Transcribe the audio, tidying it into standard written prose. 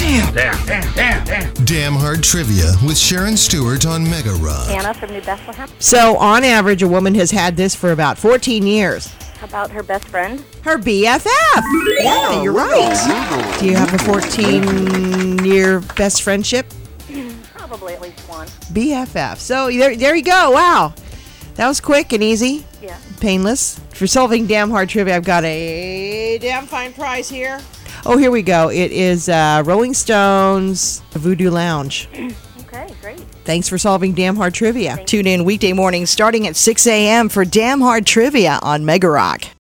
Damn Hard Trivia with Sharon Stewart on Mega Rock. Anna from New Bethlehem. So, on average, a woman has had this for about 14 years. How about her best friend? Her BFF. Yeah, you're right. Do you have a 14-year best friendship? Probably at least one. BFF. So, there you go. Wow. That was quick and easy. Yeah. Painless. For solving Damn Hard Trivia, I've got a damn fine prize here. Oh, here we go. It is Rolling Stones Voodoo Lounge. Okay, great. Thanks for solving Damn Hard Trivia. Thanks. Tune in weekday mornings starting at 6 a.m. for Damn Hard Trivia on Mega Rock.